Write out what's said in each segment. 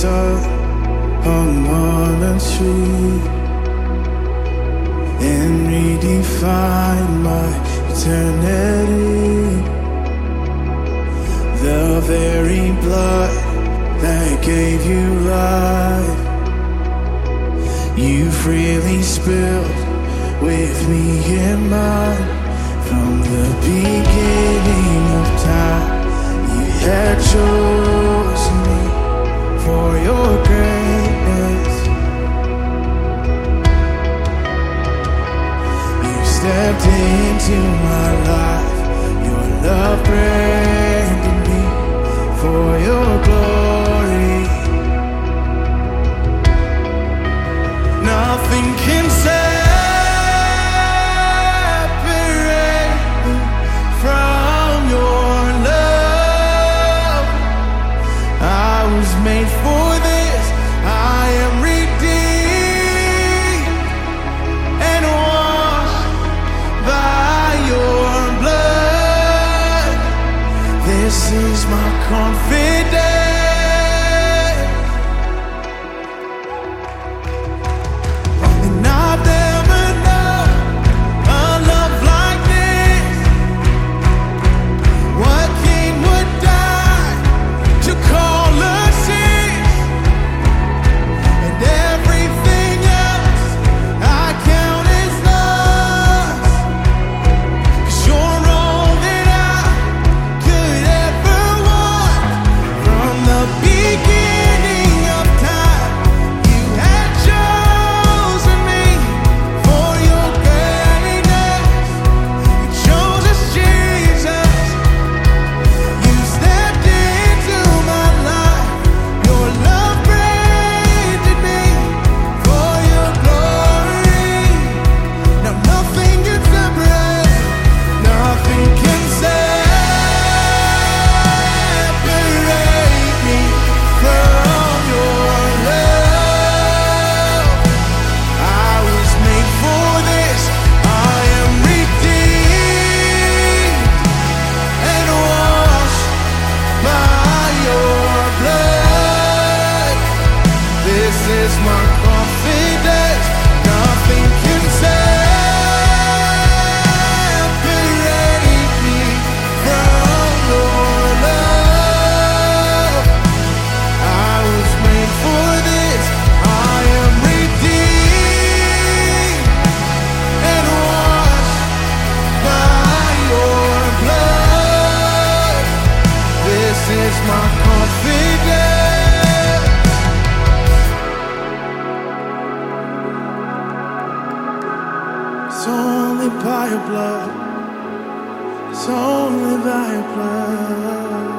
sun hung on a tree and redefine my eternity. The very blood that gave you life, you freely spilled with me in mind. From the beginning of time, you had chosen me for your greatness. You stepped into my life, your love branded me for your glory. Nothing can separate me from your love. I was made for this. I am redeemed and washed by your blood. This is my confidence. It's only by your blood. It's only by your blood.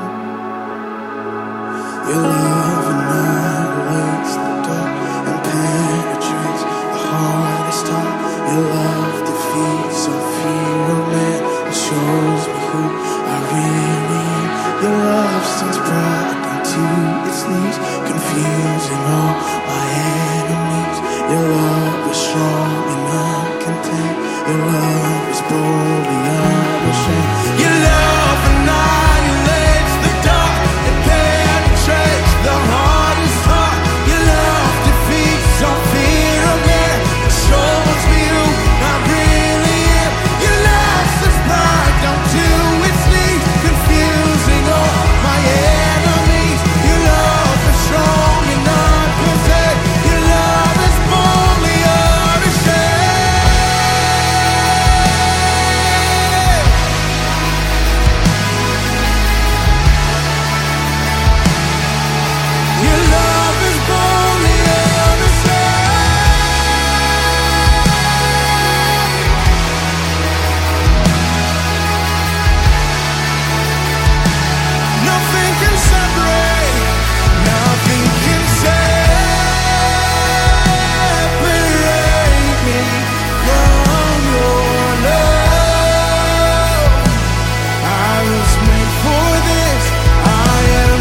Your love annihilates the dark and penetrates the hardest heart. Your love defeats all fear of man and shows me who I really am. Your love stands proud down to its knees, confusing all my enemies. Your love is strong and uncontained. Your love is bold and unashamed. Your love annihilates the dark and penetrates the hardest heart. Your love defeats all fear of man and shows me who I really am. Your love sets pride down to its knees, confusing all my enemies. Your love is strong and uncontained. Your love is boldly unashamed. Your love is boldly unashamed. Nothing can separate, nothing can separate me from your love. I was made for this. I am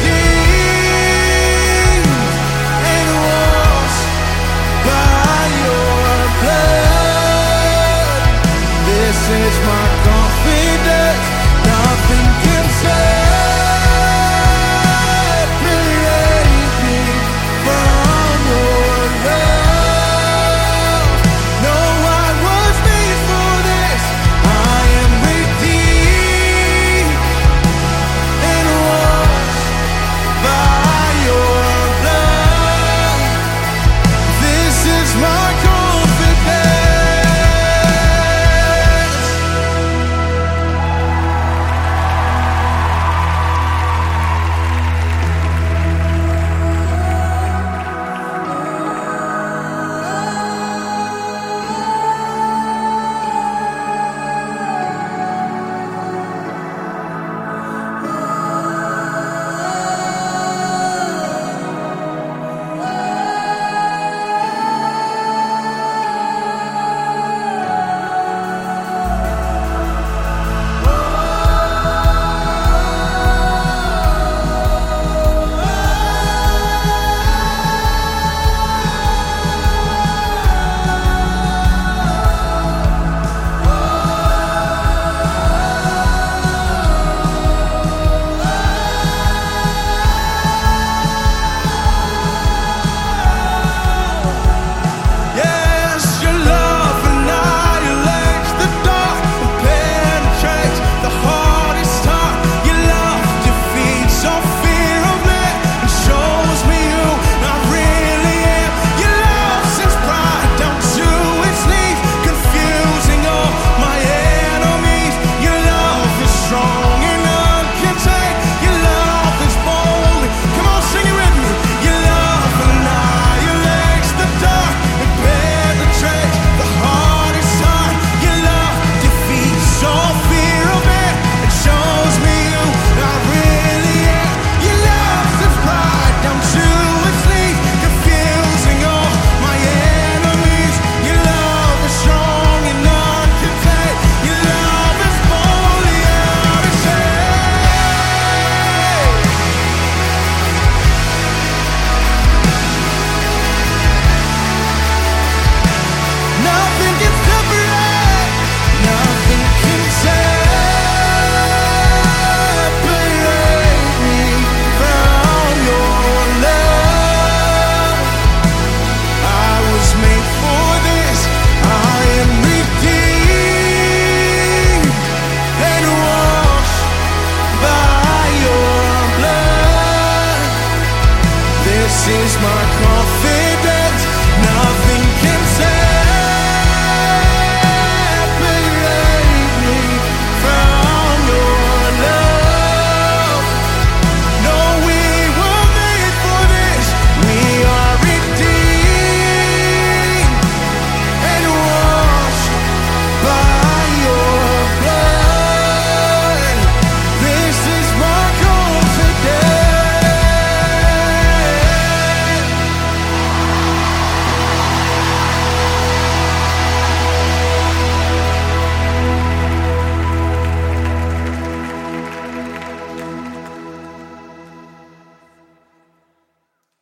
redeemed and washed by your blood. This is my